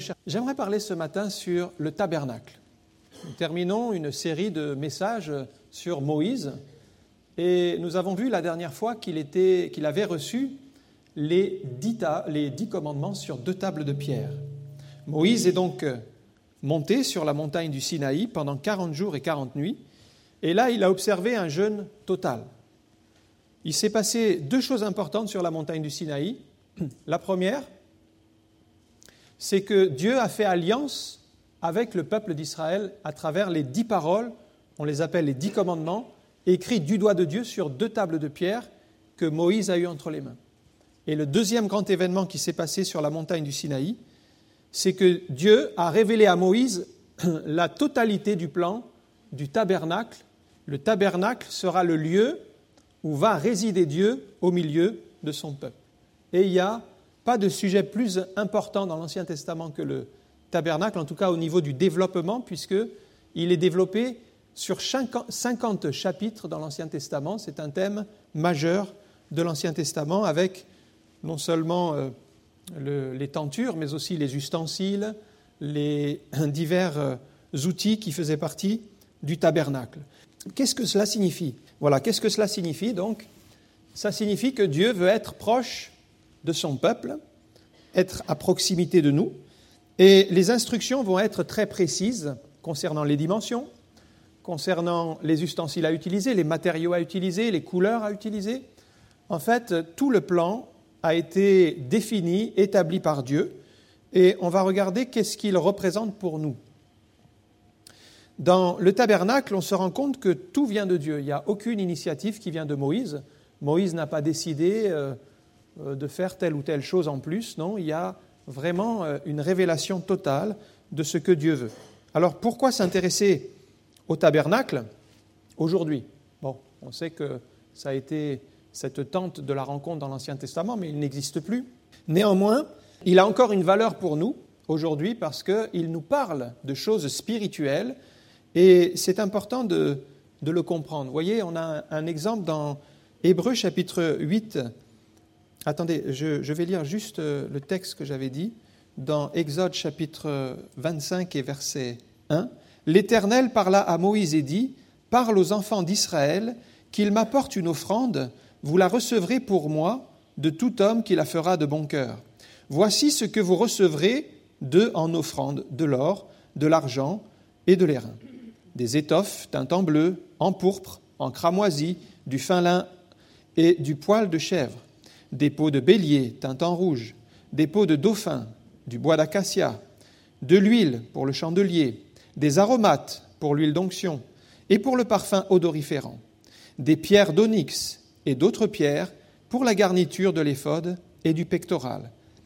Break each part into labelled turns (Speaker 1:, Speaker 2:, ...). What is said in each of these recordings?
Speaker 1: J'aimerais parler ce matin sur le tabernacle. Nous terminons une série de messages sur Moïse et nous avons vu la dernière fois qu'il avait reçu les 10 commandements sur 2 tables de pierre. Moïse est donc monté sur la montagne du Sinaï pendant 40 jours et 40 nuits et là il a observé un jeûne total. Il s'est passé 2 choses importantes sur la montagne du Sinaï. La première, c'est que Dieu a fait alliance avec le peuple d'Israël à travers les 10 paroles, on les appelle les 10 commandements, écrits du doigt de Dieu sur 2 tables de pierre que Moïse a eues entre les mains. Et le deuxième grand événement qui s'est passé sur la montagne du Sinaï, c'est que Dieu a révélé à Moïse la totalité du plan du tabernacle. Le tabernacle sera le lieu où va résider Dieu au milieu de son peuple. Et il n'y a pas de sujet plus important dans l'Ancien Testament que le tabernacle, en tout cas au niveau du développement, puisqu'il est développé sur 50 chapitres dans l'Ancien Testament. C'est un thème majeur de l'Ancien Testament, avec non seulement les tentures, mais aussi les ustensiles, les divers outils qui faisaient partie du tabernacle. Qu'est-ce que cela signifie ? Voilà, qu'est-ce que cela signifie donc ? Ça signifie que Dieu veut être proche de son peuple, être à proximité de nous, et les instructions vont être très précises concernant les dimensions, concernant les ustensiles à utiliser, les matériaux à utiliser, les couleurs à utiliser. En fait, tout le plan a été défini, établi par Dieu, et on va regarder qu'est-ce qu'il représente pour nous. Dans le tabernacle, on se rend compte que tout vient de Dieu. Il n'y a aucune initiative qui vient de Moïse. Moïse n'a pas décidé de faire telle ou telle chose en plus. Non, il y a vraiment une révélation totale de ce que Dieu veut. Alors, pourquoi s'intéresser au tabernacle aujourd'hui ? Bon, on sait que ça a été cette tente de la rencontre dans l'Ancien Testament, mais il n'existe plus. Néanmoins, il a encore une valeur pour nous aujourd'hui parce qu'il nous parle de choses spirituelles et c'est important de le comprendre. Vous voyez, on a un exemple dans Hébreux chapitre 8. Attendez, je vais lire juste le texte que j'avais dit. Dans Exode chapitre 25 et verset 1, « L'Éternel parla à Moïse et dit, « Parle aux enfants d'Israël, qu'ils m'apportent une offrande, vous la recevrez pour moi de tout homme qui la fera de bon cœur. Voici ce que vous recevrez d'eux en offrande, de l'or, de l'argent et de l'airain. Des étoffes teintes en bleu, en pourpre, en cramoisi, du fin lin et du poil de chèvre, des peaux de bélier teintes en rouge, des peaux de dauphin, du bois d'acacia, de l'huile pour le chandelier, des aromates pour l'huile d'onction et pour le parfum odoriférant, des pierres d'onyx et d'autres pierres pour la garniture de l'éphod et du pectoral.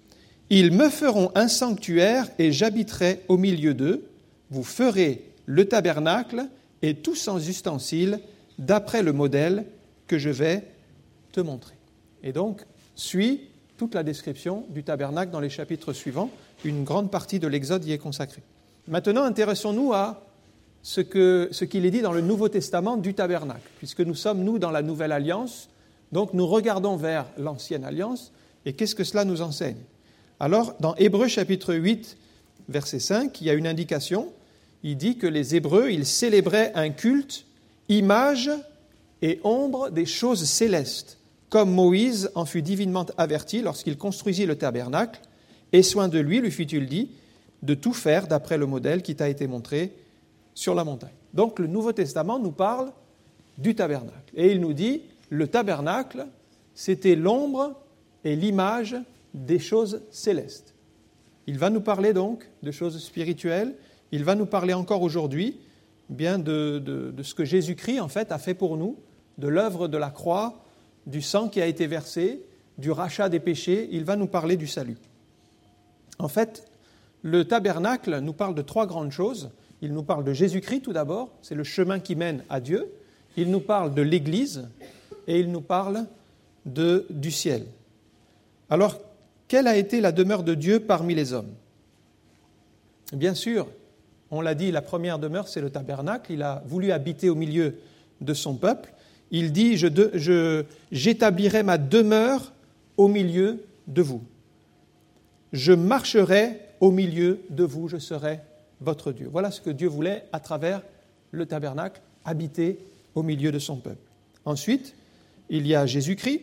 Speaker 1: Ils me feront un sanctuaire et j'habiterai au milieu d'eux. Vous ferez le tabernacle et tous ses ustensiles d'après le modèle que je vais te montrer. » Et donc, suit toute la description du tabernacle dans les chapitres suivants. Une grande partie de l'Exode y est consacrée. Maintenant, intéressons-nous à ce qu'il est dit dans le Nouveau Testament du tabernacle, puisque nous sommes, nous, dans la Nouvelle Alliance, donc nous regardons vers l'Ancienne Alliance, et qu'est-ce que cela nous enseigne ? Alors, dans Hébreux chapitre 8, verset 5, il y a une indication, il dit que les Hébreux, ils célébraient un culte, image et ombre des choses célestes, comme Moïse en fut divinement averti lorsqu'il construisit le tabernacle, et soin de lui fut-il dit, de tout faire d'après le modèle qui t'a été montré sur la montagne. Donc le Nouveau Testament nous parle du tabernacle. Et il nous dit, le tabernacle, c'était l'ombre et l'image des choses célestes. Il va nous parler donc de choses spirituelles, il va nous parler encore aujourd'hui bien de ce que Jésus-Christ en fait a fait pour nous, de l'œuvre de la croix, du sang qui a été versé, du rachat des péchés, il va nous parler du salut. En fait, le tabernacle nous parle de 3 grandes choses. Il nous parle de Jésus-Christ tout d'abord, c'est le chemin qui mène à Dieu. Il nous parle de l'Église et il nous parle du ciel. Alors, quelle a été la demeure de Dieu parmi les hommes ? Bien sûr, on l'a dit, la première demeure, c'est le tabernacle. Il a voulu habiter au milieu de son peuple. Il dit, j'établirai ma demeure au milieu de vous. Je marcherai au milieu de vous, je serai votre Dieu. Voilà ce que Dieu voulait à travers le tabernacle, habiter au milieu de son peuple. Ensuite, il y a Jésus-Christ.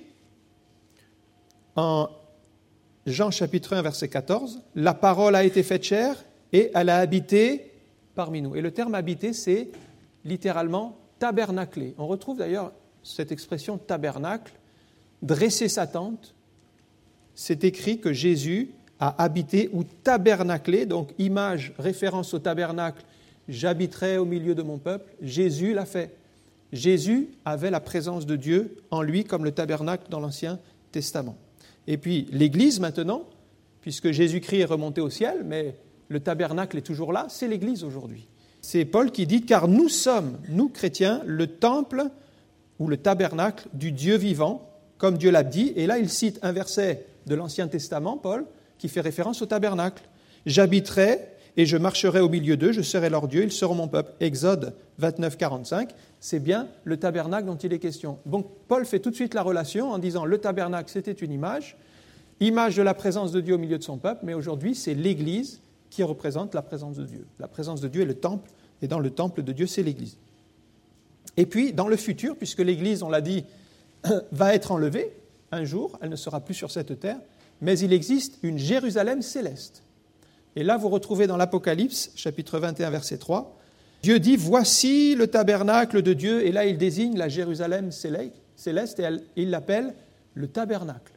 Speaker 1: En Jean chapitre 1, verset 14, « La parole a été faite chair et elle a habité parmi nous. » Et le terme « habiter », c'est littéralement « tabernacler ». On retrouve d'ailleurs cette expression « tabernacle », « dresser sa tente ». C'est écrit que Jésus a habité ou tabernaclé, donc image, référence au tabernacle, « j'habiterai au milieu de mon peuple ». Jésus l'a fait. Jésus avait la présence de Dieu en lui comme le tabernacle dans l'Ancien Testament. Et puis l'Église maintenant, puisque Jésus-Christ est remonté au ciel, mais le tabernacle est toujours là, c'est l'Église aujourd'hui. C'est Paul qui dit « Car nous sommes, nous chrétiens, le temple ou le tabernacle du Dieu vivant, comme Dieu l'a dit. » Et là, il cite un verset de l'Ancien Testament, Paul, qui fait référence au tabernacle. « J'habiterai et je marcherai au milieu d'eux, je serai leur Dieu, ils seront mon peuple. » Exode 29, 45, c'est bien le tabernacle dont il est question. Donc Paul fait tout de suite la relation en disant le tabernacle, c'était une image de la présence de Dieu au milieu de son peuple, mais aujourd'hui, c'est l'Église qui représente la présence de Dieu. La présence de Dieu est le temple, et dans le temple de Dieu, c'est l'Église. Et puis, dans le futur, puisque l'Église, on l'a dit, va être enlevée un jour, elle ne sera plus sur cette terre, mais il existe une Jérusalem céleste. Et là, vous retrouvez dans l'Apocalypse, chapitre 21, verset 3, Dieu dit « Voici le tabernacle de Dieu », et là, il désigne la Jérusalem céleste, et il l'appelle le tabernacle.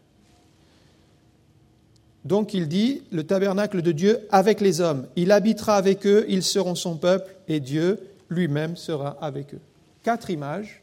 Speaker 1: Donc, il dit « Le tabernacle de Dieu avec les hommes. Il habitera avec eux, ils seront son peuple, et Dieu lui-même sera avec eux. » 4 images.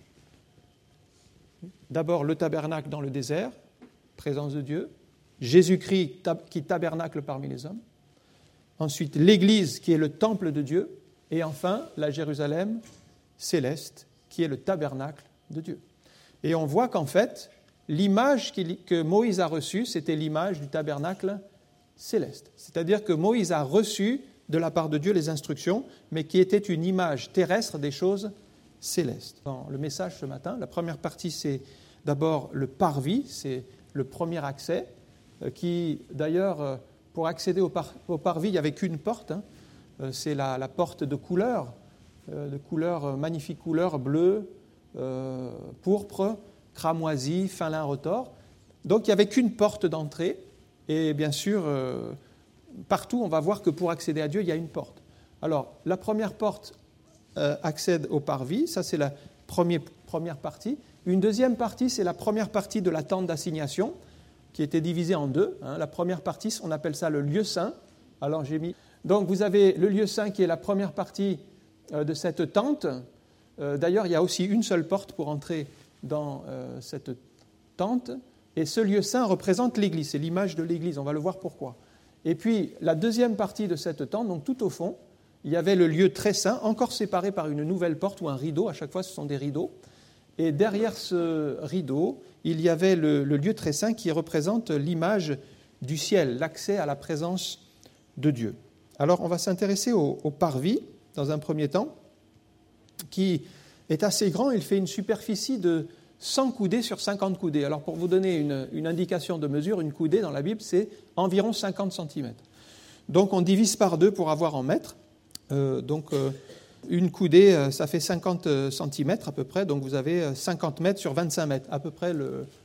Speaker 1: D'abord, le tabernacle dans le désert, présence de Dieu. Jésus-Christ qui tabernacle parmi les hommes. Ensuite, l'Église qui est le temple de Dieu. Et enfin, la Jérusalem céleste qui est le tabernacle de Dieu. Et on voit qu'en fait, l'image que Moïse a reçue, c'était l'image du tabernacle céleste. C'est-à-dire que Moïse a reçu de la part de Dieu les instructions, mais qui était une image terrestre des choses célestes. Dans le message ce matin, la première partie, c'est d'abord le parvis, c'est le premier accès, qui d'ailleurs, pour accéder au parvis, il n'y avait qu'une porte, c'est la porte de couleur, magnifique couleur bleue, pourpre, cramoisi, fin lin retors. Donc il n'y avait qu'une porte d'entrée, et bien sûr, partout on va voir que pour accéder à Dieu, il y a une porte. Alors, la première porte accède au parvis, ça c'est la première partie. Une deuxième partie, c'est la première partie de la tente d'assignation, qui était divisée en deux. La première partie, on appelle ça le lieu saint. Alors donc vous avez le lieu saint qui est la première partie de cette tente. D'ailleurs, il y a aussi une seule porte pour entrer dans cette tente. Et ce lieu saint représente l'Église, c'est l'image de l'Église, on va le voir pourquoi. Et puis la deuxième partie de cette tente, donc tout au fond, il y avait le lieu très saint, encore séparé par une nouvelle porte ou un rideau, à chaque fois ce sont des rideaux. Et derrière ce rideau, il y avait le lieu très saint qui représente l'image du ciel, l'accès à la présence de Dieu. Alors on va s'intéresser au parvis dans un premier temps, qui est assez grand, il fait une superficie de 100 coudées sur 50 coudées. Alors pour vous donner une indication de mesure, une coudée dans la Bible, c'est environ 50 cm. Donc on divise par deux pour avoir en mètres. Une coudée, ça fait 50 cm à peu près, donc vous avez 50 mètres sur 25 mètres, à peu près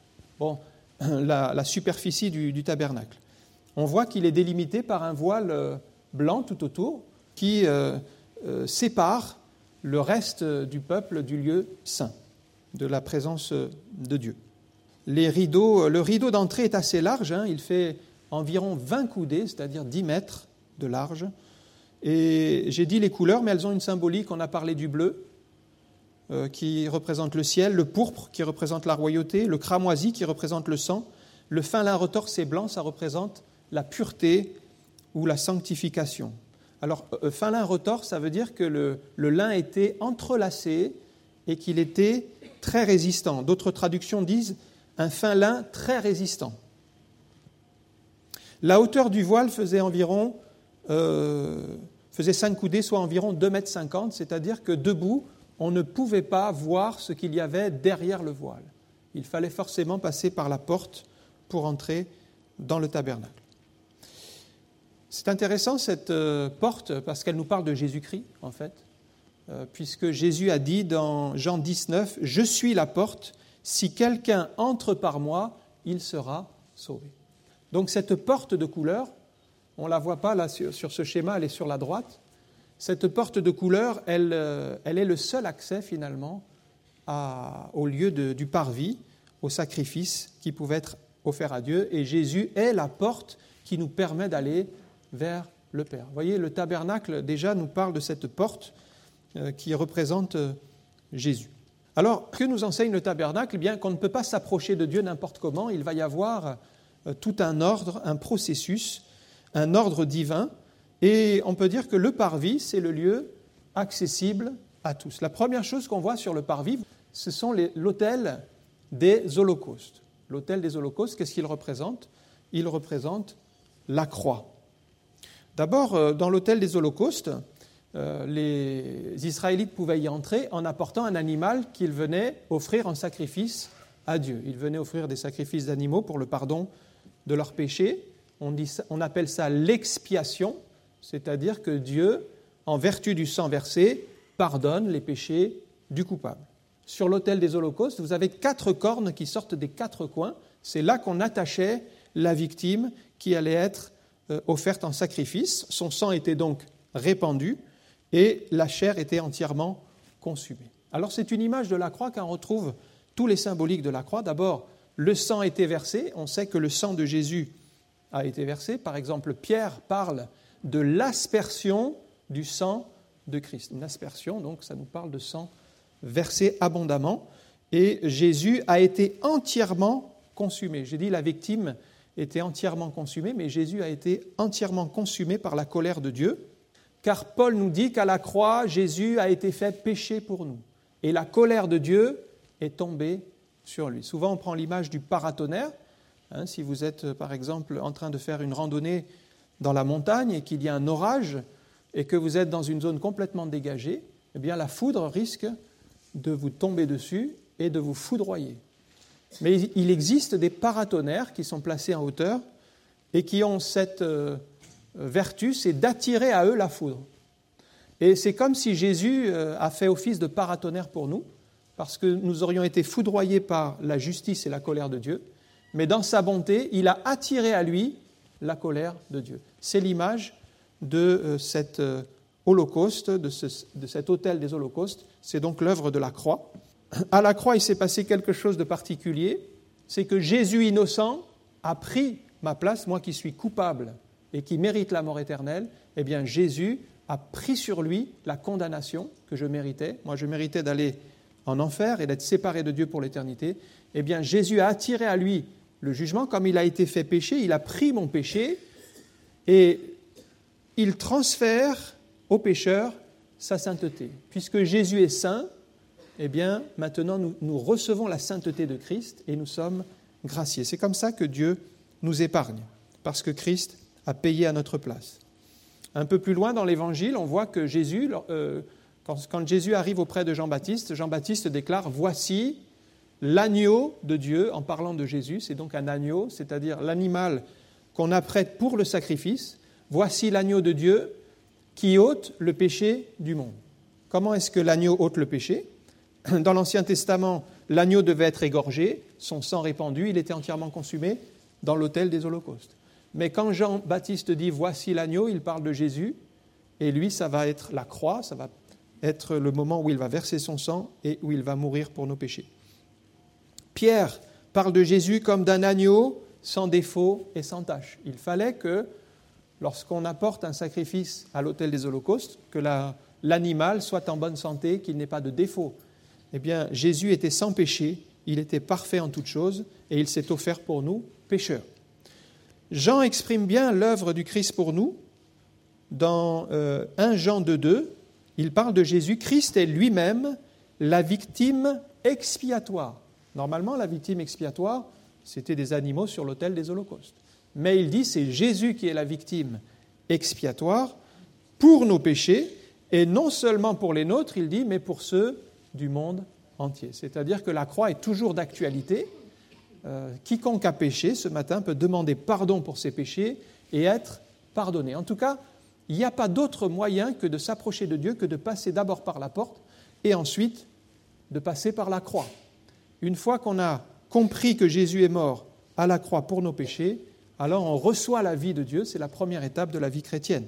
Speaker 1: la superficie du tabernacle. On voit qu'il est délimité par un voile blanc tout autour qui sépare le reste du peuple du lieu saint, de la présence de Dieu. Le rideau d'entrée est assez large, il fait environ 20 coudées, c'est-à-dire 10 mètres de large. Et j'ai dit les couleurs, mais elles ont une symbolique. On a parlé du bleu, qui représente le ciel, le pourpre, qui représente la royauté, le cramoisi, qui représente le sang, le fin lin retors, c'est blanc, ça représente la pureté ou la sanctification. Alors, fin lin retors, ça veut dire que le lin était entrelacé et qu'il était très résistant. D'autres traductions disent un fin lin très résistant. La hauteur du voile faisait 5 coudées, soit environ 2,50 m, c'est-à-dire que debout, on ne pouvait pas voir ce qu'il y avait derrière le voile. Il fallait forcément passer par la porte pour entrer dans le tabernacle. C'est intéressant cette porte parce qu'elle nous parle de Jésus-Christ, en fait, puisque Jésus a dit dans Jean 19 « Je suis la porte, si quelqu'un entre par moi, il sera sauvé. » Donc cette porte de couleur, on ne la voit pas là sur ce schéma, elle est sur la droite. Cette porte de couleur, elle est le seul accès finalement au lieu du parvis, au sacrifice qui pouvait être offert à Dieu. Et Jésus est la porte qui nous permet d'aller vers le Père. Vous voyez, le tabernacle déjà nous parle de cette porte qui représente Jésus. Alors, que nous enseigne le tabernacle ? Eh bien, qu'on ne peut pas s'approcher de Dieu n'importe comment. Il va y avoir tout un ordre, un processus, un ordre divin. Et on peut dire que le parvis, c'est le lieu accessible à tous. La première chose qu'on voit sur le parvis, ce sont l'autel des holocaustes. L'autel des holocaustes, qu'est-ce qu'il représente ? Il représente la croix. D'abord, dans l'autel des holocaustes, les Israélites pouvaient y entrer en apportant un animal qu'ils venaient offrir en sacrifice à Dieu. Ils venaient offrir des sacrifices d'animaux pour le pardon de leurs péchés. On appelle ça l'expiation, c'est-à-dire que Dieu, en vertu du sang versé, pardonne les péchés du coupable. Sur l'autel des holocaustes, vous avez 4 cornes qui sortent des 4 coins. C'est là qu'on attachait la victime qui allait être offerte en sacrifice. Son sang était donc répandu et la chair était entièrement consumée. Alors c'est une image de la croix car on retrouve tous les symboliques de la croix. D'abord, le sang était versé. On sait que le sang de Jésus a été versé. Par exemple, Pierre parle de l'aspersion du sang de Christ. Une aspersion, donc ça nous parle de sang versé abondamment. Et Jésus a été entièrement consumé. J'ai dit la victime était entièrement consumée, mais Jésus a été entièrement consumé par la colère de Dieu. Car Paul nous dit qu'à la croix, Jésus a été fait péché pour nous. Et la colère de Dieu est tombée sur lui. Souvent, on prend l'image du paratonnerre. Si vous êtes, par exemple, en train de faire une randonnée dans la montagne et qu'il y a un orage et que vous êtes dans une zone complètement dégagée, eh bien, la foudre risque de vous tomber dessus et de vous foudroyer. Mais il existe des paratonnerres qui sont placés en hauteur et qui ont cette vertu, c'est d'attirer à eux la foudre. Et c'est comme si Jésus a fait office de paratonnerre pour nous, parce que nous aurions été foudroyés par la justice et la colère de Dieu, mais dans sa bonté, il a attiré à lui la colère de Dieu. C'est l'image de cet holocauste, de cet autel des holocaustes. C'est donc l'œuvre de la croix. À la croix, il s'est passé quelque chose de particulier, c'est que Jésus innocent a pris ma place, moi qui suis coupable et qui mérite la mort éternelle. Eh bien, Jésus a pris sur lui la condamnation que je méritais. Moi, je méritais d'aller en enfer et d'être séparé de Dieu pour l'éternité. Eh bien, Jésus a attiré à lui le jugement. Comme il a été fait péché, il a pris mon péché et il transfère au pécheur sa sainteté. Puisque Jésus est saint, eh bien, maintenant, nous recevons la sainteté de Christ et nous sommes graciés. C'est comme ça que Dieu nous épargne, parce que Christ a payé à notre place. Un peu plus loin dans l'Évangile, on voit que Jésus, quand Jésus arrive auprès de Jean-Baptiste, Jean-Baptiste déclare « Voici l'agneau de Dieu », en parlant de Jésus, c'est donc un agneau, c'est-à-dire l'animal qu'on apprête pour le sacrifice. « Voici l'agneau de Dieu qui ôte le péché du monde ». Comment est-ce que l'agneau ôte le péché ? Dans l'Ancien Testament, l'agneau devait être égorgé, son sang répandu, il était entièrement consumé dans l'autel des holocaustes. Mais quand Jean-Baptiste dit « Voici l'agneau », il parle de Jésus, et lui, ça va être la croix, ça va être le moment où il va verser son sang et où il va mourir pour nos péchés. Pierre parle de Jésus comme d'un agneau sans défaut et sans tache. Il fallait que, lorsqu'on apporte un sacrifice à l'autel des holocaustes, que l'animal soit en bonne santé, qu'il n'ait pas de défaut. Eh bien, Jésus était sans péché, il était parfait en toutes choses, et il s'est offert pour nous, pécheurs. Jean exprime bien l'œuvre du Christ pour nous. Dans 1 Jean 2,2, il parle de Jésus. Christ est lui-même la victime expiatoire. Normalement, la victime expiatoire, c'était des animaux sur l'autel des holocaustes. Mais il dit, c'est Jésus qui est la victime expiatoire pour nos péchés, et non seulement pour les nôtres, il dit, mais pour ceux du monde entier. C'est-à-dire que la croix est toujours d'actualité. Quiconque a péché ce matin peut demander pardon pour ses péchés et être pardonné. En tout cas, il n'y a pas d'autre moyen que de s'approcher de Dieu, que de passer d'abord par la porte et ensuite de passer par la croix. Une fois qu'on a compris que Jésus est mort à la croix pour nos péchés, alors on reçoit la vie de Dieu, c'est la première étape de la vie chrétienne.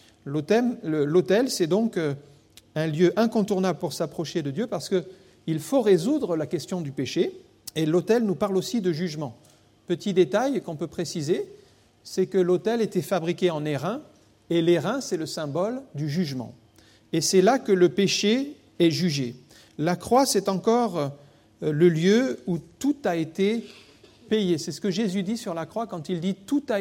Speaker 1: L'autel, c'est donc un lieu incontournable pour s'approcher de Dieu parce qu'il faut résoudre la question du péché, et l'autel nous parle aussi de jugement. Petit détail qu'on peut préciser, c'est que l'autel était fabriqué en airain, et l'airain, c'est le symbole du jugement. Et c'est là que le péché est jugé. La croix, c'est encore le lieu où tout a été payé. C'est ce que Jésus dit sur la croix quand il dit « tout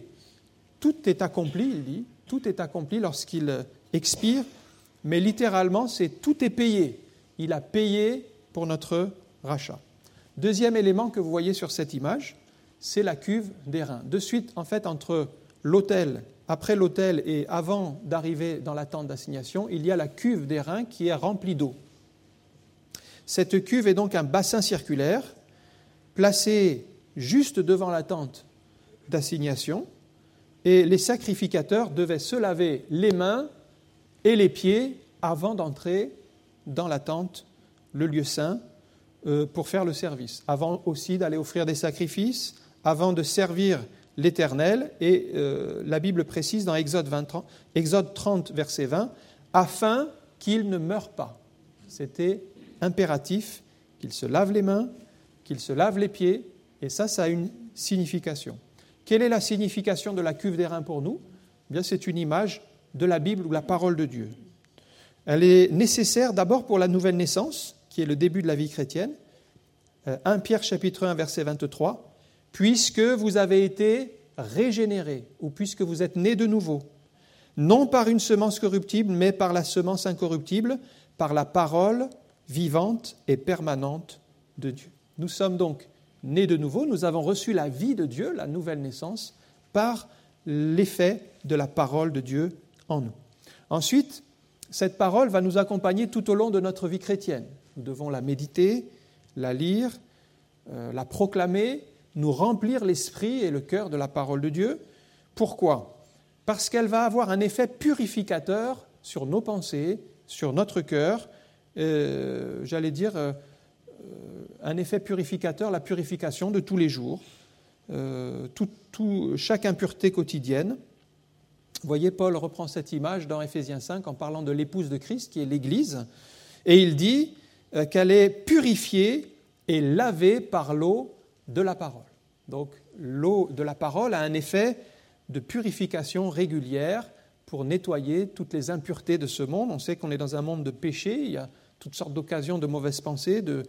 Speaker 1: est accompli », il dit « tout est accompli » lorsqu'il expire, mais littéralement, c'est « tout est payé ». Il a payé pour notre rachat. Deuxième élément que vous voyez sur cette image, c'est la cuve d'airain. De suite, en fait, entre l'autel, après l'autel et avant d'arriver dans la tente d'assignation, il y a la cuve d'airain qui est remplie d'eau. Cette cuve est donc un bassin circulaire placé juste devant la tente d'assignation, et les sacrificateurs devaient se laver les mains et les pieds avant d'entrer dans la tente, le lieu saint, pour faire le service, avant aussi d'aller offrir des sacrifices, avant de servir l'Éternel, et la Bible précise dans Exode 30, verset 20, afin qu'il ne meure pas. C'était impératif qu'il se lave les mains, qu'il se lave les pieds, et ça a une signification. Quelle est la signification de la cuve d'airain pour nous ? Eh bien, c'est une image de la Bible ou la parole de Dieu. Elle est nécessaire d'abord pour la nouvelle naissance, qui est le début de la vie chrétienne. 1 Pierre chapitre 1, verset 23, « Puisque vous avez été régénérés, ou puisque vous êtes nés de nouveau, non par une semence corruptible, mais par la semence incorruptible, par la parole vivante et permanente de Dieu. » Nous sommes donc nés de nouveau, nous avons reçu la vie de Dieu, la nouvelle naissance, par l'effet de la parole de Dieu en nous. Ensuite, cette parole va nous accompagner tout au long de notre vie chrétienne. Nous devons la méditer, la lire, la proclamer, nous remplir l'esprit et le cœur de la parole de Dieu. Pourquoi ? Parce qu'elle va avoir un effet purificateur sur nos pensées, sur notre cœur, un effet purificateur, la purification de tous les jours, chaque impureté quotidienne. Vous voyez, Paul reprend cette image dans Éphésiens 5 en parlant de l'épouse de Christ, qui est l'Église, et il dit qu'elle est purifiée et lavée par l'eau de la parole. Donc, l'eau de la parole a un effet de purification régulière pour nettoyer toutes les impuretés de ce monde. On sait qu'on est dans un monde de péché, il y a toutes sortes d'occasions de mauvaises pensées, de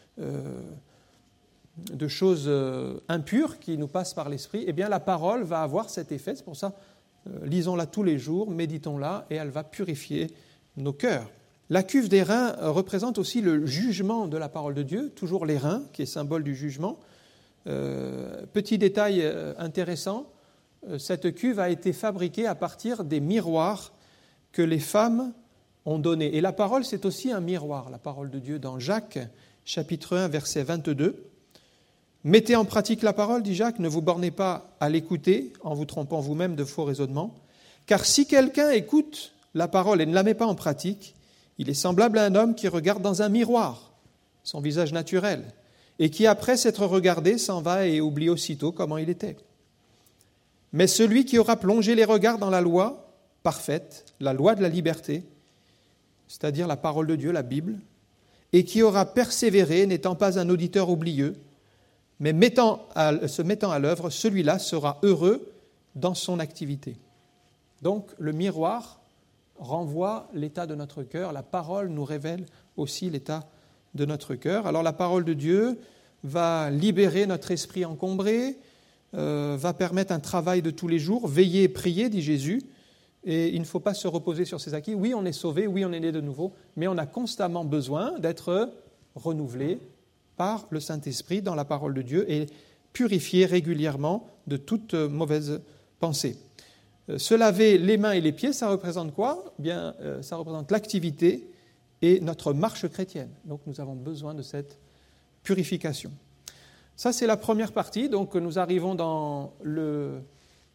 Speaker 1: choses impures qui nous passent par l'esprit. Eh bien, la parole va avoir cet effet. C'est pour ça, lisons-la tous les jours, méditons-la, et elle va purifier nos cœurs. La cuve d'airain représente aussi le jugement de la parole de Dieu, toujours l'airain, qui est symbole du jugement. Petit détail intéressant, cette cuve a été fabriquée à partir des miroirs que les femmes ont donnés. Et la parole, c'est aussi un miroir, la parole de Dieu dans Jacques, chapitre 1, verset 22. « Mettez en pratique la parole, dit Jacques, ne vous bornez pas à l'écouter en vous trompant vous-même de faux raisonnements, car si quelqu'un écoute la parole et ne la met pas en pratique, il est semblable à un homme qui regarde dans un miroir son visage naturel, et qui, après s'être regardé, s'en va et oublie aussitôt comment il était. Mais celui qui aura plongé les regards dans la loi parfaite, la loi de la liberté, c'est-à-dire la parole de Dieu, la Bible, et qui aura persévéré, n'étant pas un auditeur oublieux, mais se mettant à l'œuvre, celui-là sera heureux dans son activité. » Donc, le miroir renvoie l'état de notre cœur. La parole nous révèle aussi l'état de notre cœur. Alors, la parole de Dieu va libérer notre esprit encombré, va permettre un travail de tous les jours. Veiller et prier, dit Jésus. Et il ne faut pas se reposer sur ses acquis. Oui, on est sauvé, oui, on est né de nouveau, mais on a constamment besoin d'être renouvelé par le Saint-Esprit dans la parole de Dieu et purifié régulièrement de toute mauvaise pensée. Se laver les mains et les pieds, ça représente quoi ? Bien, ça représente l'activité et notre marche chrétienne. Donc, nous avons besoin de cette purification. Ça, c'est la première partie. Donc, nous arrivons dans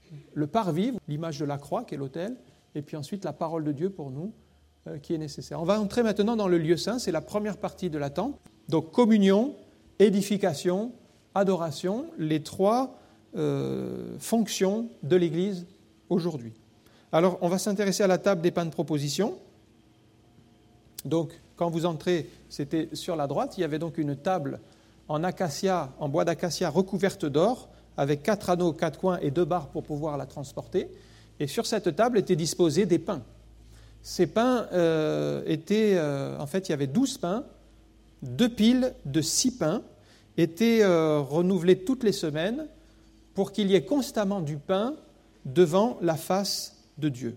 Speaker 1: le parvis, l'image de la croix qui est l'autel, et puis ensuite la parole de Dieu pour nous qui est nécessaire. On va entrer maintenant dans le lieu saint, c'est la première partie de la temple. Donc communion, édification, adoration, les trois fonctions de l'Église aujourd'hui. Alors on va s'intéresser à la table des pains de proposition. Donc quand vous entrez, c'était sur la droite, il y avait donc une table en acacia, en bois d'acacia recouverte d'or, avec 4 anneaux aux 4 coins et 2 barres pour pouvoir la transporter. Et sur cette table étaient disposés des pains. Ces pains étaient, en fait, il y avait 12 pains, 2 piles de 6 pains étaient renouvelés toutes les semaines pour qu'il y ait constamment du pain devant la face de Dieu.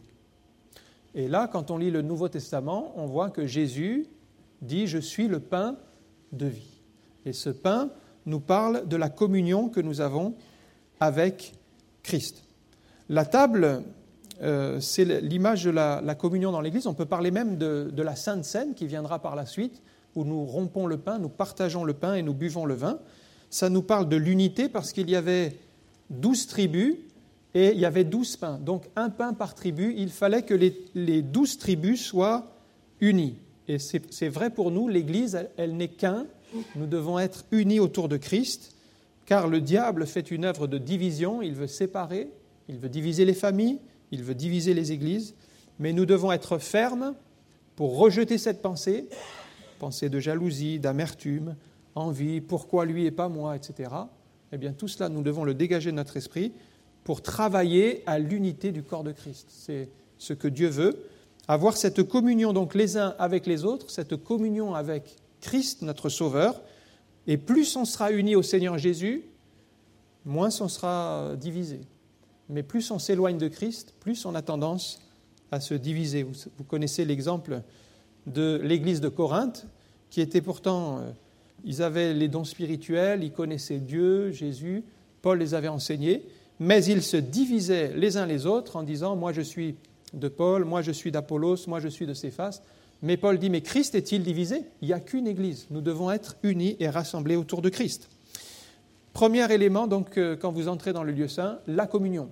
Speaker 1: Et là, quand on lit le Nouveau Testament, on voit que Jésus dit « Je suis le pain de vie ». Et ce pain nous parle de la communion que nous avons avec Christ. La table, c'est l'image de la communion dans l'Église. On peut parler même de la Sainte Seine qui viendra par la suite, où nous rompons le pain, nous partageons le pain et nous buvons le vin. Ça nous parle de l'unité parce qu'il y avait 12 tribus et il y avait 12 pains. Donc un pain par tribu, il fallait que les 12 tribus soient unies. Et c'est vrai pour nous, l'Église, elle n'est qu'un. Nous devons être unis autour de Christ, car le diable fait une œuvre de division, il veut séparer, il veut diviser les familles, il veut diviser les églises, mais nous devons être fermes pour rejeter cette pensée de jalousie, d'amertume, envie, pourquoi lui et pas moi, etc. Eh bien tout cela, nous devons le dégager de notre esprit pour travailler à l'unité du corps de Christ. C'est ce que Dieu veut, avoir cette communion donc les uns avec les autres, cette communion avec Christ, notre Sauveur, et plus on sera unis au Seigneur Jésus, moins on sera divisé. Mais plus on s'éloigne de Christ, plus on a tendance à se diviser. Vous connaissez l'exemple de l'église de Corinthe, qui était pourtant, ils avaient les dons spirituels, ils connaissaient Dieu, Jésus, Paul les avait enseignés, mais ils se divisaient les uns les autres en disant « moi je suis de Paul, moi je suis d'Apollos, moi je suis de Céphas ». Mais Paul dit, mais Christ est-il divisé ? Il n'y a qu'une Église. Nous devons être unis et rassemblés autour de Christ. Premier élément, donc, quand vous entrez dans le lieu saint, la communion,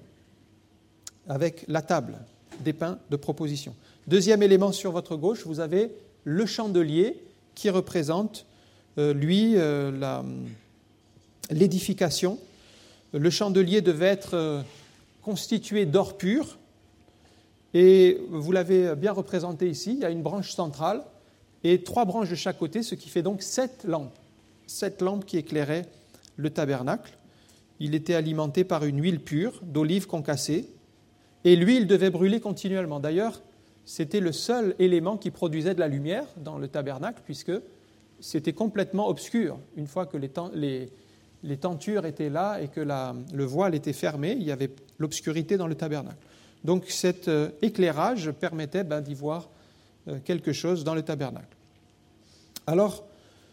Speaker 1: avec la table des pains de proposition. Deuxième élément sur votre gauche, vous avez le chandelier qui représente, l'édification. Le chandelier devait être constitué d'or pur. Et vous l'avez bien représenté ici, il y a une branche centrale et 3 branches de chaque côté, ce qui fait donc 7 lampes. 7 lampes qui éclairaient le tabernacle. Il était alimenté par une huile pure d'olive concassée et l'huile devait brûler continuellement. D'ailleurs, c'était le seul élément qui produisait de la lumière dans le tabernacle puisque c'était complètement obscur. Une fois que les tentures étaient là et que le voile était fermé, il y avait l'obscurité dans le tabernacle. Donc cet éclairage permettait d'y voir quelque chose dans le tabernacle. Alors,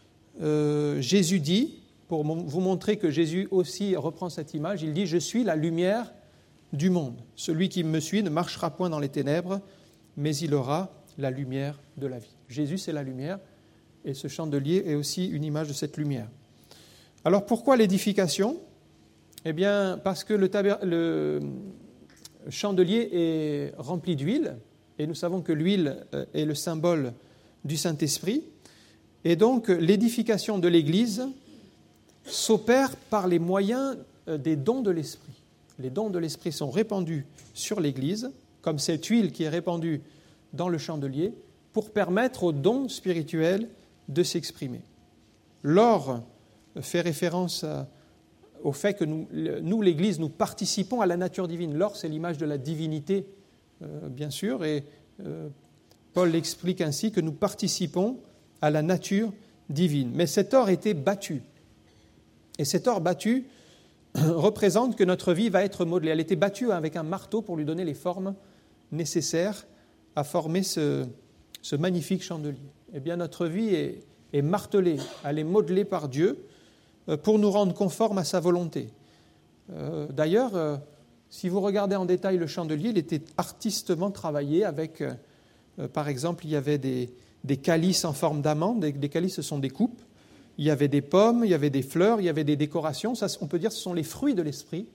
Speaker 1: Jésus dit, pour vous montrer que Jésus aussi reprend cette image, il dit « Je suis la lumière du monde. Celui qui me suit ne marchera point dans les ténèbres, mais il aura la lumière de la vie. » Jésus, c'est la lumière, et ce chandelier est aussi une image de cette lumière. Alors, pourquoi l'édification ? Eh bien, parce que le chandelier est rempli d'huile, et nous savons que l'huile est le symbole du Saint-Esprit, et donc l'édification de l'Église s'opère par les moyens des dons de l'Esprit. Les dons de l'Esprit sont répandus sur l'Église, comme cette huile qui est répandue dans le chandelier, pour permettre aux dons spirituels de s'exprimer. L'or fait référence au fait que nous, l'Église, nous participons à la nature divine. L'or, c'est l'image de la divinité, bien sûr, et Paul explique ainsi que nous participons à la nature divine. Mais cet or était battu. Et cet or battu représente que notre vie va être modelée. Elle était battue avec un marteau pour lui donner les formes nécessaires à former ce magnifique chandelier. Eh bien, notre vie est martelée, elle est modelée par Dieu pour nous rendre conformes à sa volonté. D'ailleurs, si vous regardez en détail le chandelier, il était artistement travaillé avec, par exemple, il y avait des calices en forme d'amande. Des calices, ce sont des coupes. Il y avait des pommes, il y avait des fleurs, il y avait des décorations. Ça, on peut dire que ce sont les fruits de l'esprit.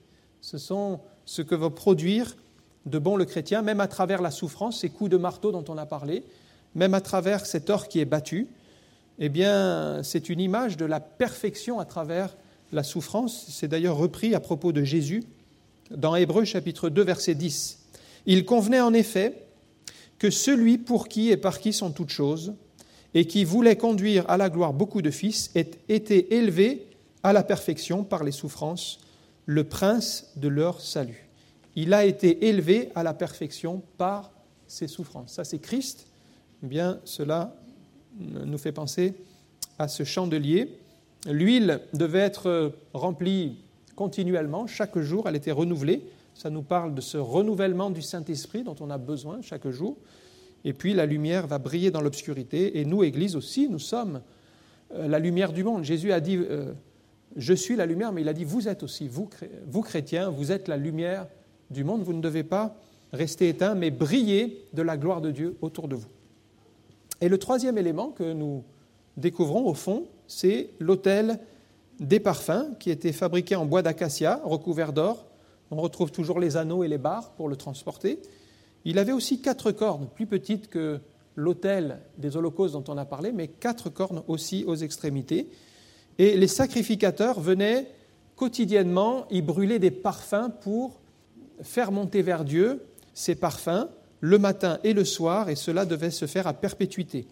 Speaker 1: Ce sont ce que va produire de bon le chrétien, même à travers la souffrance, ces coups de marteau dont on a parlé, même à travers cet or qui est battu. Eh bien, c'est une image de la perfection à travers la souffrance. C'est d'ailleurs repris à propos de Jésus dans Hébreux chapitre 2, verset 10. « Il convenait en effet que celui pour qui et par qui sont toutes choses, et qui voulait conduire à la gloire beaucoup de fils, ait été élevé à la perfection par les souffrances, le prince de leur salut. » Il a été élevé à la perfection par ses souffrances. Ça, c'est Christ. Eh bien, cela nous fait penser à ce chandelier. L'huile devait être remplie continuellement, chaque jour, elle était renouvelée. Ça nous parle de ce renouvellement du Saint-Esprit dont on a besoin chaque jour. Et puis la lumière va briller dans l'obscurité. Et nous, Église aussi, nous sommes la lumière du monde. Jésus a dit, je suis la lumière, mais il a dit, vous êtes aussi, vous chrétiens, vous êtes la lumière du monde. Vous ne devez pas rester éteints, mais briller de la gloire de Dieu autour de vous. Et le troisième élément que nous découvrons au fond, c'est l'autel des parfums qui était fabriqué en bois d'acacia, recouvert d'or. On retrouve toujours les anneaux et les barres pour le transporter. Il avait aussi 4 cornes, plus petites que l'autel des holocaustes dont on a parlé, mais 4 cornes aussi aux extrémités. Et les sacrificateurs venaient quotidiennement y brûler des parfums pour faire monter vers Dieu ces parfums le matin et le soir, et cela devait se faire à perpétuité.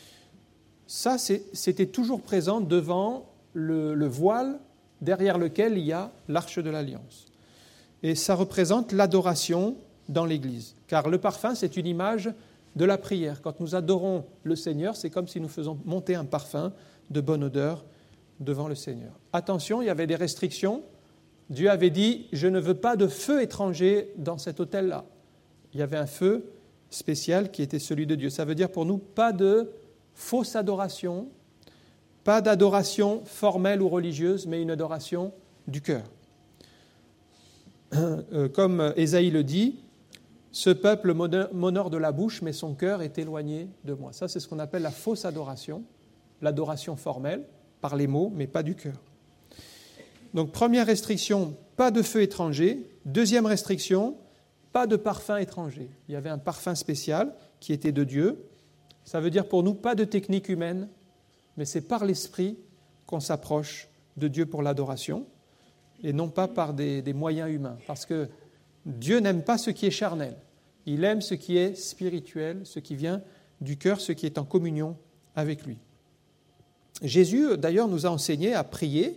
Speaker 1: Ça, c'était toujours présent devant le voile derrière lequel il y a l'arche de l'Alliance. Et ça représente l'adoration dans l'Église. Car le parfum, c'est une image de la prière. Quand nous adorons le Seigneur, c'est comme si nous faisons monter un parfum de bonne odeur devant le Seigneur. Attention, il y avait des restrictions. Dieu avait dit, je ne veux pas de feu étranger dans cet autel-là. Il y avait un feu spécial qui était celui de Dieu. Ça veut dire pour nous, pas de fausse adoration, pas d'adoration formelle ou religieuse, mais une adoration du cœur. Comme Ésaïe le dit, ce peuple m'honore de la bouche, mais son cœur est éloigné de moi. Ça, c'est ce qu'on appelle la fausse adoration, l'adoration formelle, par les mots, mais pas du cœur. Donc, première restriction, pas de feu étranger. Deuxième restriction, pas de parfum étranger. Il y avait un parfum spécial qui était de Dieu. Ça veut dire pour nous, pas de technique humaine, mais c'est par l'Esprit qu'on s'approche de Dieu pour l'adoration, et non pas par des moyens humains. Parce que Dieu n'aime pas ce qui est charnel. Il aime ce qui est spirituel, ce qui vient du cœur, ce qui est en communion avec lui. Jésus, d'ailleurs, nous a enseigné à prier.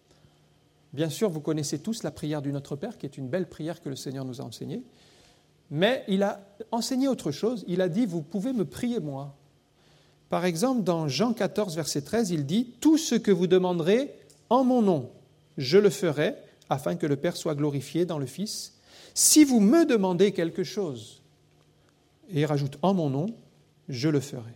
Speaker 1: Bien sûr, vous connaissez tous la prière du Notre Père, qui est une belle prière que le Seigneur nous a enseignée. Mais il a enseigné autre chose. Il a dit, vous pouvez me prier moi. Par exemple, dans Jean 14, verset 13, il dit, tout ce que vous demanderez en mon nom, je le ferai, afin que le Père soit glorifié dans le Fils. Si vous me demandez quelque chose, et il rajoute en mon nom, je le ferai.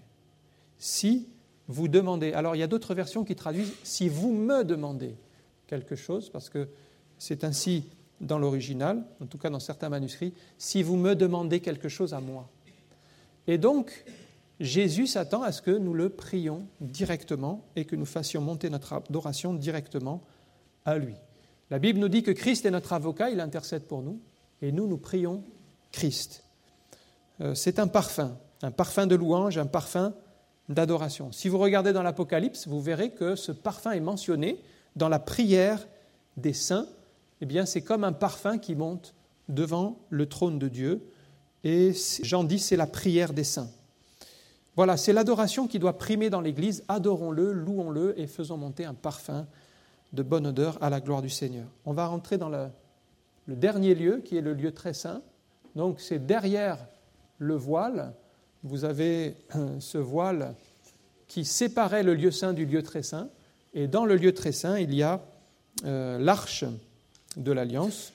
Speaker 1: Si vous demandez, alors il y a d'autres versions qui traduisent si vous me demandez quelque chose, parce que c'est ainsi dans l'original, en tout cas dans certains manuscrits, si vous me demandez quelque chose à moi. Et donc, Jésus s'attend à ce que nous le prions directement et que nous fassions monter notre adoration directement à lui. La Bible nous dit que Christ est notre avocat, il intercède pour nous, et nous prions Christ. C'est un parfum de louange, un parfum d'adoration. Si vous regardez dans l'Apocalypse, vous verrez que ce parfum est mentionné dans la prière des saints. Eh bien, c'est comme un parfum qui monte devant le trône de Dieu. Et Jean dit, c'est la prière des saints. Voilà, c'est l'adoration qui doit primer dans l'Église. Adorons-le, louons-le et faisons monter un parfum de bonne odeur à la gloire du Seigneur. On va rentrer dans le dernier lieu, qui est le lieu très saint. Donc, c'est derrière le voile. Vous avez ce voile qui séparait le lieu saint du lieu très saint. Et dans le lieu très saint, il y a l'arche de l'Alliance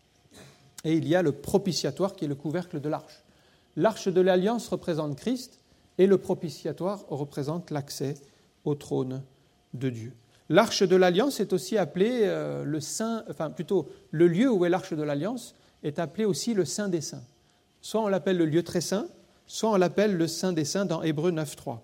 Speaker 1: et il y a le propitiatoire qui est le couvercle de l'arche. L'arche de l'Alliance représente Christ et le propitiatoire représente l'accès au trône de Dieu. L'arche de l'Alliance est aussi appelée le lieu où est l'arche de l'Alliance est appelé aussi le Saint des Saints. Soit on l'appelle le lieu très saint, soit on l'appelle le Saint des Saints dans Hébreux 9.3.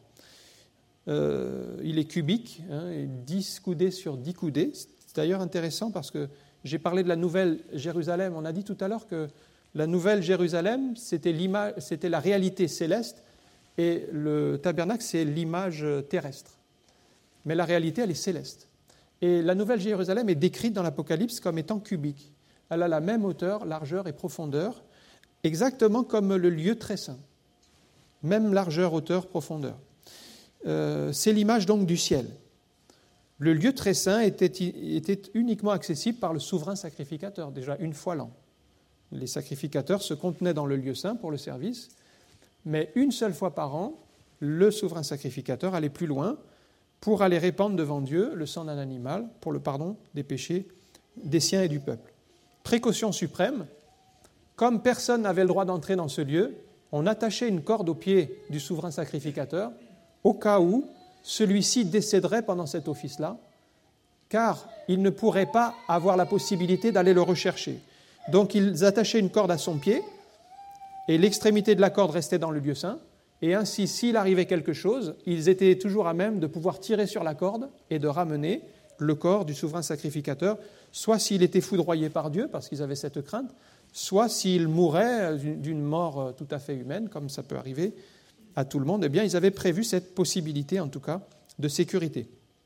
Speaker 1: Il est cubique, 10 coudées sur 10 coudées. C'est d'ailleurs intéressant parce qu'il J'ai parlé de la Nouvelle Jérusalem. On a dit tout à l'heure que la Nouvelle Jérusalem, c'était la réalité céleste, et le tabernacle, c'est l'image terrestre. Mais la réalité, elle est céleste. Et la Nouvelle Jérusalem est décrite dans l'Apocalypse comme étant cubique. Elle a la même hauteur, largeur et profondeur, exactement comme le lieu très saint. Même largeur, hauteur, profondeur. C'est l'image donc du ciel. Le lieu très saint était uniquement accessible par le souverain sacrificateur, déjà une fois l'an. Les sacrificateurs se contenaient dans le lieu saint pour le service, mais une seule fois par an, le souverain sacrificateur allait plus loin pour aller répandre devant Dieu le sang d'un animal pour le pardon des péchés des siens et du peuple. Précaution suprême, comme personne n'avait le droit d'entrer dans ce lieu, on attachait une corde au pied du souverain sacrificateur au cas où celui-ci décéderait pendant cet office-là, car il ne pourrait pas avoir la possibilité d'aller le rechercher. Donc ils attachaient une corde à son pied, et l'extrémité de la corde restait dans le lieu saint, et ainsi, s'il arrivait quelque chose, ils étaient toujours à même de pouvoir tirer sur la corde et de ramener le corps du souverain sacrificateur, soit s'il était foudroyé par Dieu, parce qu'ils avaient cette crainte, soit s'il mourait d'une mort tout à fait humaine, comme ça peut arriver à tout le monde. Eh bien, ils avaient prévu cette possibilité, en tout cas, de sécurité.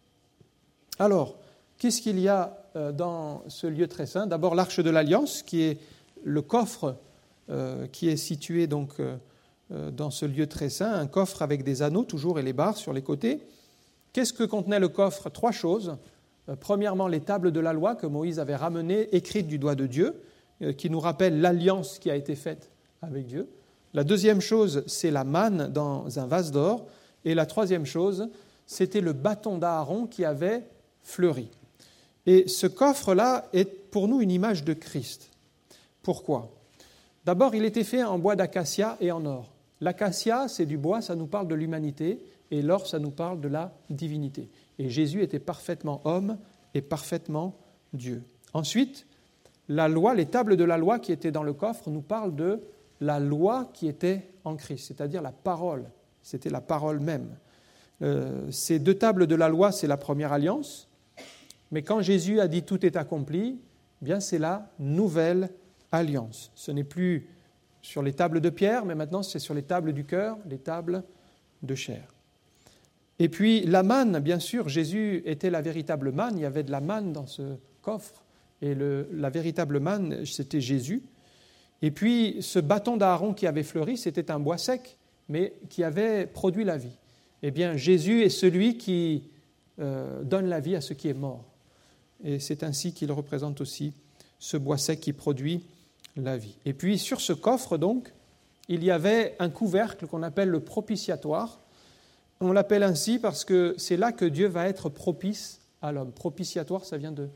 Speaker 1: Alors, qu'est-ce qu'il y a dans ce lieu très saint ? D'abord, l'Arche de l'Alliance, qui est le coffre qui est situé donc dans ce lieu très saint, un coffre avec des anneaux toujours et les barres sur les côtés. Qu'est-ce que contenait le coffre ? 3 choses. Premièrement, les tables de la loi que Moïse avait ramenées, écrites du doigt de Dieu, qui nous rappellent l'alliance qui a été faite avec Dieu. La deuxième chose, c'est la manne dans un vase d'or. Et la troisième chose, c'était le bâton d'Aaron qui avait fleuri. Et ce coffre-là est pour nous une image de Christ. Pourquoi ? D'abord, il était fait en bois d'acacia et en or. L'acacia, c'est du bois, ça nous parle de l'humanité, et l'or, ça nous parle de la divinité. Et Jésus était parfaitement homme et parfaitement Dieu. Ensuite, la loi, les tables de la loi qui étaient dans le coffre nous parlent de la loi qui était en Christ, c'est-à-dire la parole. C'était la parole même. Ces 2 tables de la loi, c'est la première alliance, mais quand Jésus a dit « tout est accompli », eh bien c'est la nouvelle alliance. Ce n'est plus sur les tables de pierre, mais maintenant c'est sur les tables du cœur, les tables de chair. Et puis la manne, bien sûr, Jésus était la véritable manne, il y avait de la manne dans ce coffre, et la véritable manne, c'était Jésus. Et puis ce bâton d'Aaron qui avait fleuri, c'était un bois sec, mais qui avait produit la vie. Eh bien, Jésus est celui qui donne la vie à ce qui est mort. Et c'est ainsi qu'il représente aussi ce bois sec qui produit la vie. Et puis sur ce coffre, donc, il y avait un couvercle qu'on appelle le propitiatoire. On l'appelle ainsi parce que c'est là que Dieu va être propice à l'homme. Propitiatoire, ça vient de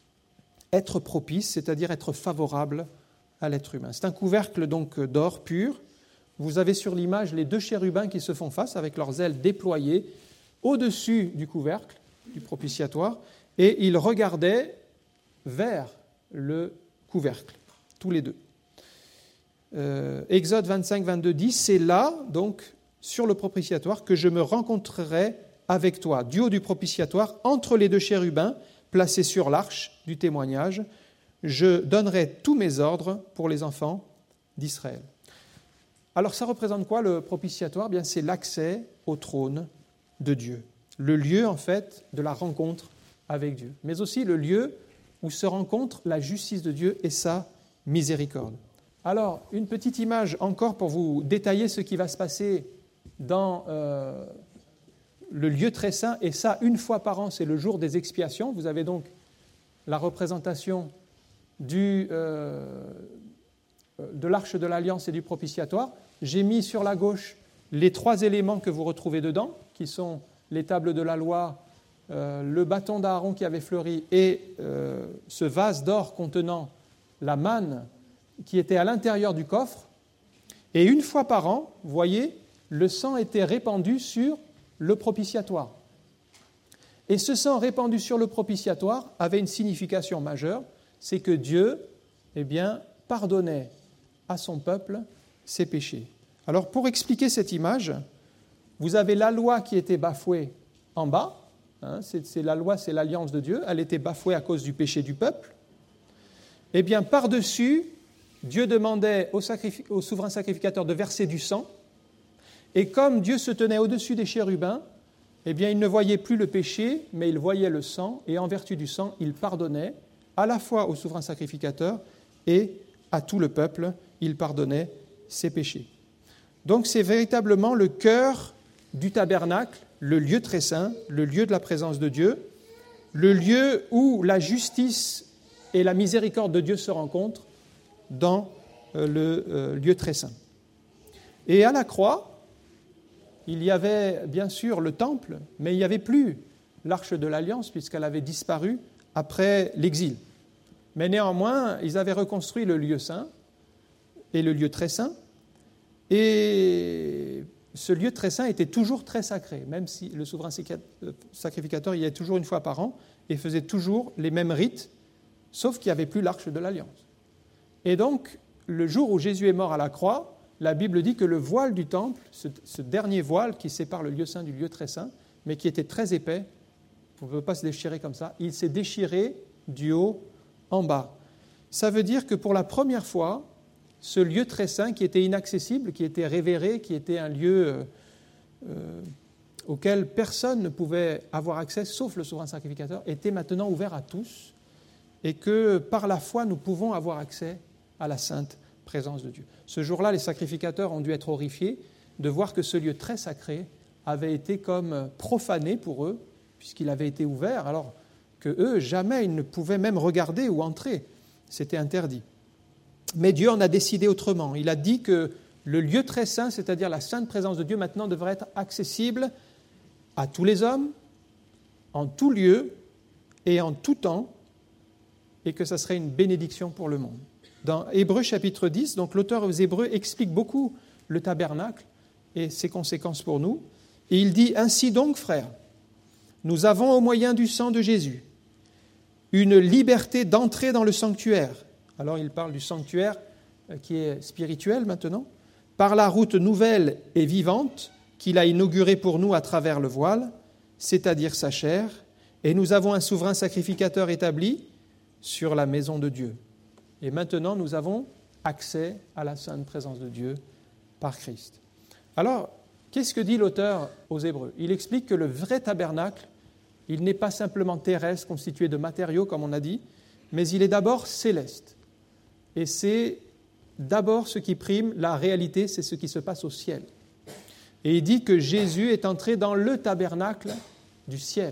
Speaker 1: être propice, c'est-à-dire être favorable à l'être humain. C'est un couvercle donc d'or pur. Vous avez sur l'image les 2 chérubins qui se font face avec leurs ailes déployées au-dessus du couvercle, du propitiatoire, et ils regardaient vers le couvercle, tous les 2. Exode 25, 22 dit « C'est là, donc, sur le propitiatoire, que je me rencontrerai avec toi, du haut du propitiatoire, entre les 2 chérubins, placés sur l'arche du témoignage. Je donnerai tous mes ordres pour les enfants d'Israël. » Alors, ça représente quoi, le propitiatoire ? Bien, c'est l'accès au trône de Dieu. Le lieu, en fait, de la rencontre avec Dieu. Mais aussi le lieu où se rencontre la justice de Dieu et sa miséricorde. Alors, une petite image encore pour vous détailler ce qui va se passer dans le lieu très saint. Et ça, une fois par an, c'est le jour des expiations. Vous avez donc la représentation de l'arche de l'Alliance et du propitiatoire. J'ai mis sur la gauche les 3 éléments que vous retrouvez dedans, qui sont les tables de la loi, le bâton d'Aaron qui avait fleuri et ce vase d'or contenant la manne qui était à l'intérieur du coffre. Et une fois par an, vous voyez, le sang était répandu sur le propitiatoire. Et ce sang répandu sur le propitiatoire avait une signification majeure, c'est que Dieu, pardonnait à son peuple ses péchés. Alors, pour expliquer cette image, vous avez la loi qui était bafouée en bas. C'est la loi, c'est l'alliance de Dieu. Elle était bafouée à cause du péché du peuple. eh bien, par-dessus, Dieu demandait au souverain sacrificateur de verser du sang, et comme Dieu se tenait au-dessus des chérubins, eh bien, il ne voyait plus le péché, mais il voyait le sang, et en vertu du sang, il pardonnait à la fois au souverain sacrificateur et à tout le peuple, il pardonnait ses péchés. Donc c'est véritablement le cœur du tabernacle, le lieu très saint, le lieu de la présence de Dieu, le lieu où la justice et la miséricorde de Dieu se rencontrent dans le lieu très saint. Et à la croix, il y avait bien sûr le temple, mais il n'y avait plus l'arche de l'Alliance puisqu'elle avait disparu après l'exil. Mais néanmoins, ils avaient reconstruit le lieu saint et le lieu très saint. Et ce lieu très saint était toujours très sacré, même si le souverain sacrificateur y allait toujours une fois par an et faisait toujours les mêmes rites, sauf qu'il n'y avait plus l'arche de l'Alliance. Et donc, le jour où Jésus est mort à la croix, la Bible dit que le voile du temple, ce dernier voile qui sépare le lieu saint du lieu très saint, mais qui était très épais, on ne peut pas se déchirer comme ça, il s'est déchiré du haut en bas. Ça veut dire que pour la première fois, ce lieu très saint qui était inaccessible, qui était révéré, qui était un lieu auquel personne ne pouvait avoir accès, sauf le souverain sacrificateur, était maintenant ouvert à tous, et que par la foi, nous pouvons avoir accès à la sainte présence de Dieu. Ce jour-là, les sacrificateurs ont dû être horrifiés de voir que ce lieu très sacré avait été comme profané pour eux, puisqu'il avait été ouvert, alors que eux, jamais ils ne pouvaient même regarder ou entrer. C'était interdit. Mais Dieu en a décidé autrement. Il a dit que le lieu très saint, c'est-à-dire la sainte présence de Dieu, maintenant devrait être accessible à tous les hommes, en tout lieu et en tout temps, et que ça serait une bénédiction pour le monde. Dans Hébreux chapitre 10, donc l'auteur aux Hébreux explique beaucoup le tabernacle et ses conséquences pour nous. Et il dit « Ainsi donc, frères, nous avons au moyen du sang de Jésus une liberté d'entrer dans le sanctuaire. » Alors il parle du sanctuaire qui est spirituel maintenant. « Par la route nouvelle et vivante qu'il a inaugurée pour nous à travers le voile, c'est-à-dire sa chair, et nous avons un souverain sacrificateur établi sur la maison de Dieu. » Et maintenant, nous avons accès à la sainte présence de Dieu par Christ. Alors, qu'est-ce que dit l'auteur aux Hébreux ? Il explique que le vrai tabernacle, il n'est pas simplement terrestre, constitué de matériaux, comme on a dit, mais il est d'abord céleste. Et c'est d'abord ce qui prime, la réalité, c'est ce qui se passe au ciel. Et il dit que Jésus est entré dans le tabernacle du ciel.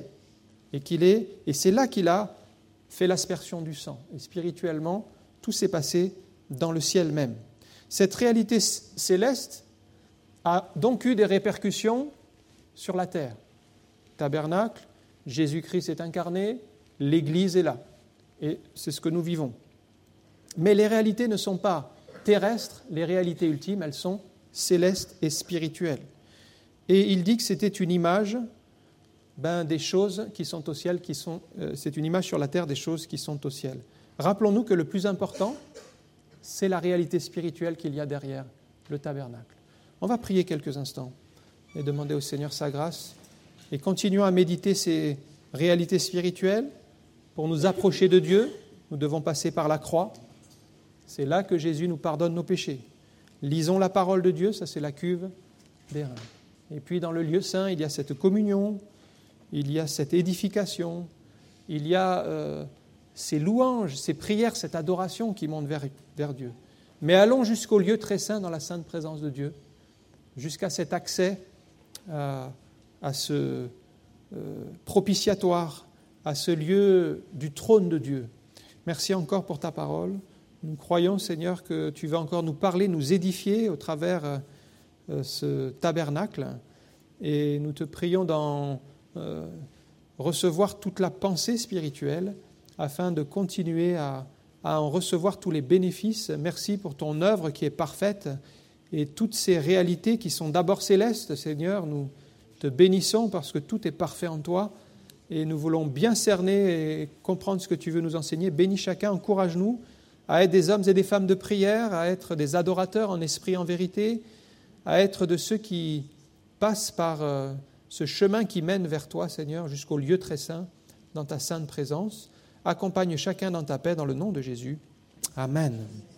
Speaker 1: Et c'est là qu'il a fait l'aspersion du sang. Et spirituellement, tout s'est passé dans le ciel même. Cette réalité céleste a donc eu des répercussions sur la terre. Tabernacle, Jésus-Christ est incarné, l'Église est là. Et c'est ce que nous vivons. Mais les réalités ne sont pas terrestres, les réalités ultimes, elles sont célestes et spirituelles. Et il dit que c'était une image des choses qui sont au ciel, c'est une image sur la terre des choses qui sont au ciel. Rappelons-nous que le plus important, c'est la réalité spirituelle qu'il y a derrière le tabernacle. On va prier quelques instants et demander au Seigneur sa grâce et continuons à méditer ces réalités spirituelles. Pour nous approcher de Dieu, nous devons passer par la croix. C'est là que Jésus nous pardonne nos péchés. Lisons la parole de Dieu, ça c'est la cuve des reins. Et puis dans le lieu saint, il y a cette communion, il y a cette édification, il y a ces louanges, ces prières, cette adoration qui monte vers Dieu. Mais allons jusqu'au lieu très saint dans la sainte présence de Dieu, jusqu'à cet accès à ce propitiatoire, à ce lieu du trône de Dieu. Merci encore pour ta parole. Nous croyons, Seigneur, que tu vas encore nous parler, nous édifier au travers ce tabernacle. Et nous te prions d'en recevoir toute la pensée spirituelle afin de continuer à en recevoir tous les bénéfices. Merci pour ton œuvre qui est parfaite et toutes ces réalités qui sont d'abord célestes, Seigneur. Nous te bénissons parce que tout est parfait en toi et nous voulons bien cerner et comprendre ce que tu veux nous enseigner. Bénis chacun, encourage-nous à être des hommes et des femmes de prière, à être des adorateurs en esprit et en vérité, à être de ceux qui passent par ce chemin qui mène vers toi, Seigneur, jusqu'au lieu très saint, dans ta sainte présence. Accompagne chacun dans ta paix, dans le nom de Jésus. Amen.